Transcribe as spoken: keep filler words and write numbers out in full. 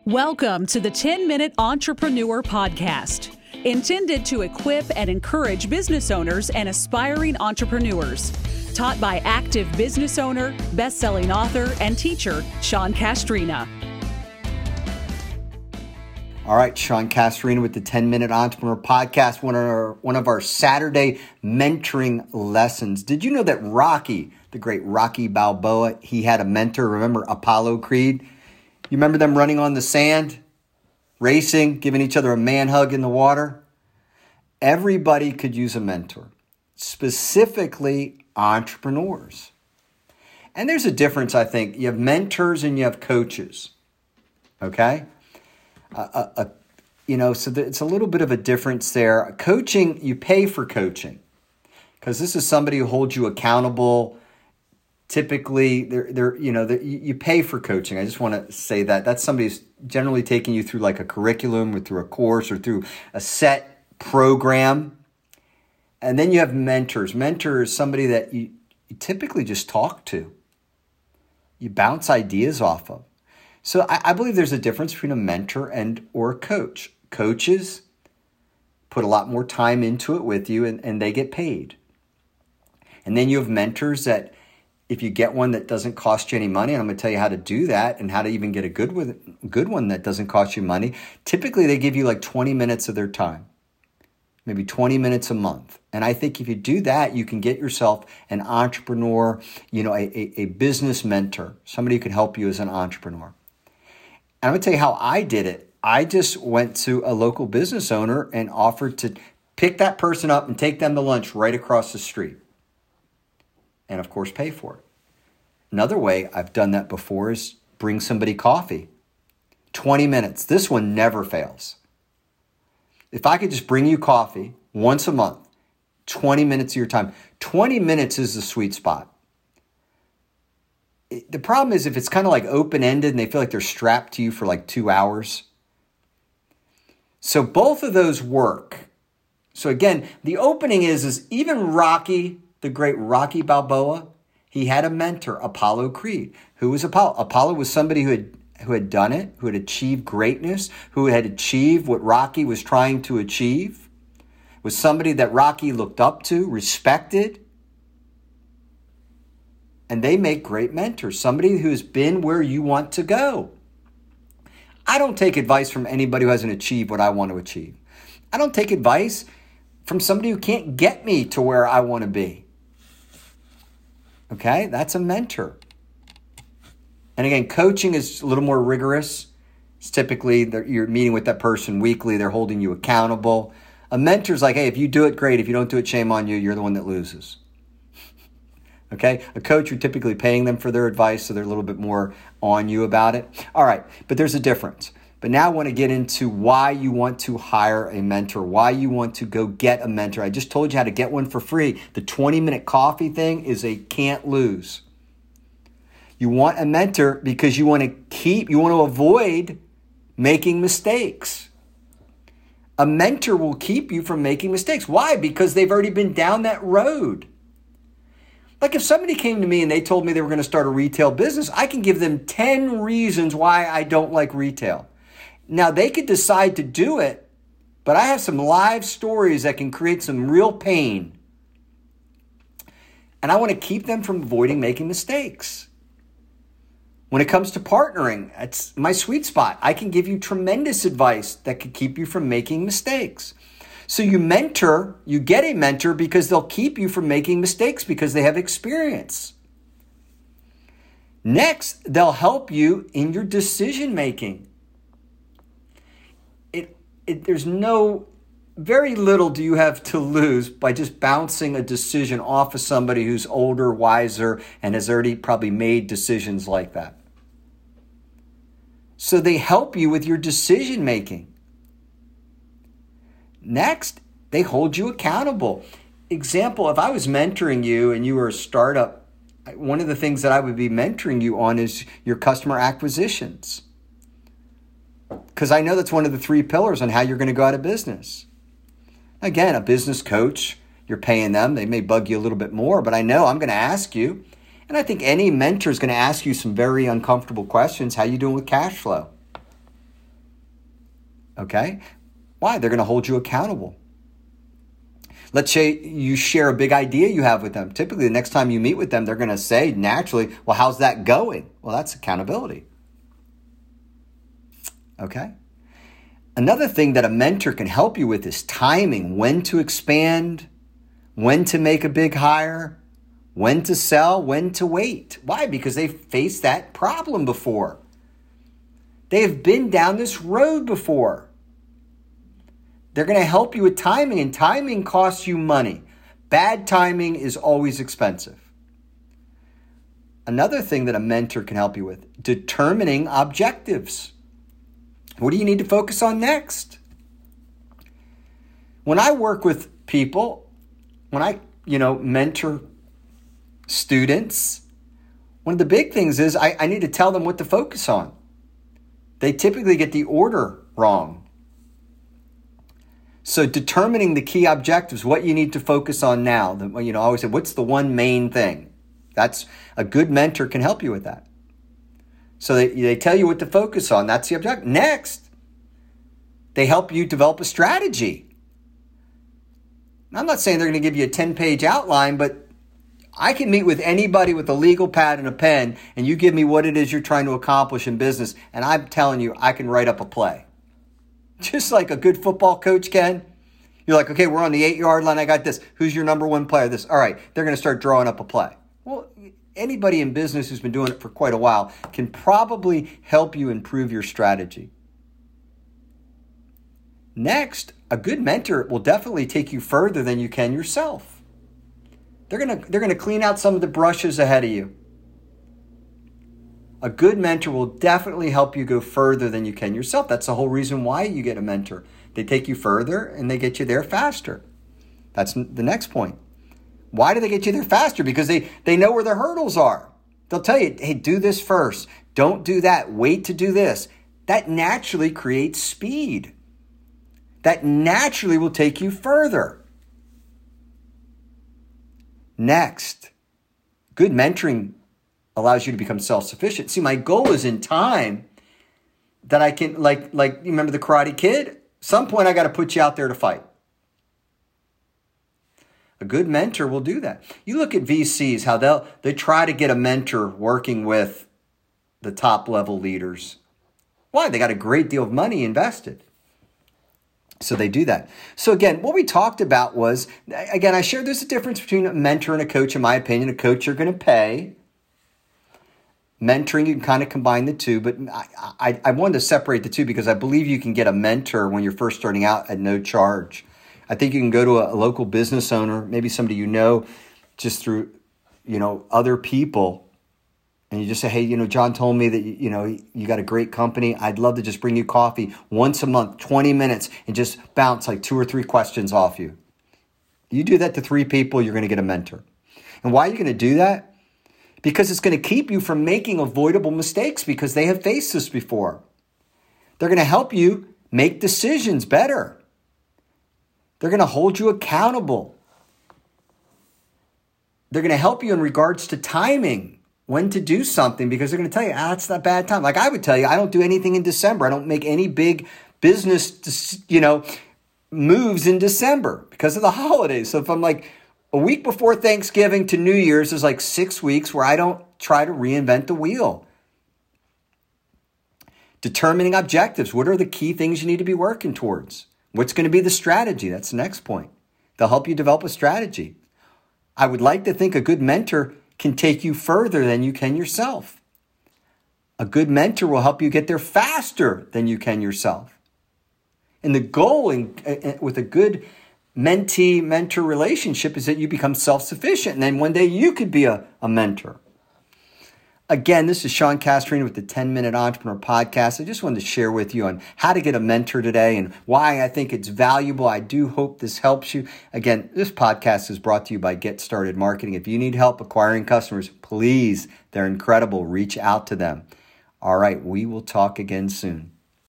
Welcome to the ten-Minute Entrepreneur Podcast, intended to equip and encourage business owners and aspiring entrepreneurs. Taught by active business owner, best-selling author, and teacher, Sean Castrina. All right, Sean Castrina with the ten-Minute Entrepreneur Podcast, one of our, one of our Saturday mentoring lessons. Did you know that Rocky, the great Rocky Balboa, he had a mentor? Remember Apollo Creed? You remember them running on the sand, racing, giving each other a man hug in the water? Everybody could use a mentor, specifically entrepreneurs. And there's a difference, I think. You have mentors and you have coaches, okay? Uh, uh, uh, you know, so it's a little bit of a difference there. Coaching, you pay for coaching because this is somebody who holds you accountable. Typically, they're, they're, you know, they're, you pay for coaching. I just want to say that. That's somebody who's generally taking you through like a curriculum or through a course or through a set program. And then you have mentors. Mentor is somebody that you, you typically just talk to. You bounce ideas off of. So I, I believe there's a difference between a mentor and or a coach. Coaches put a lot more time into it with you and, and they get paid. And then you have mentors that if you get one that doesn't cost you any money, and I'm going to tell you how to do that and how to even get a good with, good one that doesn't cost you money, typically they give you like twenty minutes of their time, maybe twenty minutes a month. And I think if you do that, you can get yourself an entrepreneur, you know, a, a, a business mentor, somebody who can help you as an entrepreneur. And I'm going to tell you how I did it. I just went to a local business owner and offered to pick that person up and take them to lunch right across the street. And of course, pay for it. Another way I've done that before is bring somebody coffee. twenty minutes. This one never fails. If I could just bring you coffee once a month, twenty minutes of your time. twenty minutes is the sweet spot. The problem is if it's kind of like open-ended and they feel like they're strapped to you for like two hours. So both of those work. So again, the opening is, is even Rocky, the great Rocky Balboa, he had a mentor, Apollo Creed. Who was Apollo? Apollo was somebody who had who had done it, who had achieved greatness, who had achieved what Rocky was trying to achieve, was somebody that Rocky looked up to, respected. And they make great mentors, somebody who's been where you want to go. I don't take advice from anybody who hasn't achieved what I want to achieve. I don't take advice from somebody who can't get me to where I want to be. Okay, that's a mentor. And again, coaching is a little more rigorous. It's typically you're meeting with that person weekly. They're holding you accountable. A mentor's like, hey, if you do it, great. If you don't do it, shame on you. You're the one that loses. Okay, a coach, you're typically paying them for their advice, so they're a little bit more on you about it. All right, but there's a difference. But now I want to get into why you want to hire a mentor, why you want to go get a mentor. I just told you how to get one for free. The twenty-minute coffee thing is a can't lose. You want a mentor because you want to keep, you want to avoid making mistakes. A mentor will keep you from making mistakes. Why? Because they've already been down that road. Like if somebody came to me and they told me they were going to start a retail business, I can give them ten reasons why I don't like retail. Now they could decide to do it, but I have some live stories that can create some real pain. And I want to keep them from avoiding making mistakes. When it comes to partnering, that's my sweet spot. I can give you tremendous advice that could keep you from making mistakes. So you mentor, you get a mentor because they'll keep you from making mistakes because they have experience. Next, they'll help you in your decision making. It, it, there's no, very little do you have to lose by just bouncing a decision off of somebody who's older, wiser, and has already probably made decisions like that. So they help you with your decision making. Next, they hold you accountable. Example, if I was mentoring you and you were a startup, one of the things that I would be mentoring you on is your customer acquisitions. Because I know that's one of the three pillars on how you're going to go out of business. Again, a business coach, you're paying them. They may bug you a little bit more, but I know I'm going to ask you. And I think any mentor is going to ask you some very uncomfortable questions. How you doing with cash flow? Okay? Why? They're going to hold you accountable. Let's say you share a big idea you have with them. Typically, the next time you meet with them, they're going to say naturally, well, how's that going? Well, that's accountability. Okay? Another thing that a mentor can help you with is timing, when to expand, when to make a big hire, when to sell, when to wait. Why? Because they've faced that problem before. They have been down this road before. They're going to help you with timing, and timing costs you money. Bad timing is always expensive. Another thing that a mentor can help you with, determining objectives. What do you need to focus on next? When I work with people, when I, you know, mentor students, one of the big things is I, I need to tell them what to focus on. They typically get the order wrong. So determining the key objectives, what you need to focus on now. The, you know, I always say, what's the one main thing? That's a good mentor can help you with that. So they, they tell you what to focus on. That's the objective. Next, they help you develop a strategy. I'm not saying they're going to give you a ten-page outline, but I can meet with anybody with a legal pad and a pen, and you give me what it is you're trying to accomplish in business, and I'm telling you, I can write up a play. Just like a good football coach can. You're like, okay, we're on the eight-yard line. I got this. Who's your number one player? This. All right, they're going to start drawing up a play. Well, anybody in business who's been doing it for quite a while can probably help you improve your strategy. Next, a good mentor will definitely take you further than you can yourself. They're going to, they're going to clean out some of the brushes ahead of you. A good mentor will definitely help you go further than you can yourself. That's the whole reason why you get a mentor. They take you further and they get you there faster. That's the next point. Why do they get you there faster? Because they, they know where the hurdles are. They'll tell you, hey, do this first. Don't do that. Wait to do this. That naturally creates speed. That naturally will take you further. Next, good mentoring allows you to become self-sufficient. See, my goal is in time that I can, like, like you remember the Karate Kid? Some point I got to put you out there to fight. A good mentor will do that. You look at V Cs, how they'll they try to get a mentor working with the top level leaders. Why? They got a great deal of money invested. So they do that. So again, what we talked about was, again, I shared there's a difference between a mentor and a coach, in my opinion. A coach you're going to pay. Mentoring, you can kind of combine the two, but I, I, I wanted to separate the two because I believe you can get a mentor when you're first starting out at no charge. I think you can go to a, a local business owner, maybe somebody you know, just through, you know, other people, and you just say, hey, you know, John told me that, you know, you got a great company. I'd love to just bring you coffee once a month, twenty minutes, and just bounce like two or three questions off you. You do that to three people, you're going to get a mentor. And why are you going to do that? Because it's going to keep you from making avoidable mistakes because they have faced this before. They're going to help you make decisions better. They're going to hold you accountable. They're going to help you in regards to timing, when to do something, because they're going to tell you, ah, it's not a bad time. Like I would tell you, I don't do anything in December. I don't make any big business, you know, moves in December because of the holidays. So if I'm like, a week before Thanksgiving to New Year's is like six weeks where I don't try to reinvent the wheel. Determining objectives. What are the key things you need to be working towards? What's going to be the strategy? That's the next point. They'll help you develop a strategy. I would like to think a good mentor can take you further than you can yourself. A good mentor will help you get there faster than you can yourself. And the goal in, in, with a good mentee-mentor relationship is that you become self-sufficient, and then one day you could be a, a mentor. Again, this is Sean Castrina with the ten-Minute Entrepreneur Podcast. I just wanted to share with you on how to get a mentor today and why I think it's valuable. I do hope this helps you. Again, this podcast is brought to you by Get Started Marketing. If you need help acquiring customers, please, they're incredible. Reach out to them. All right, we will talk again soon.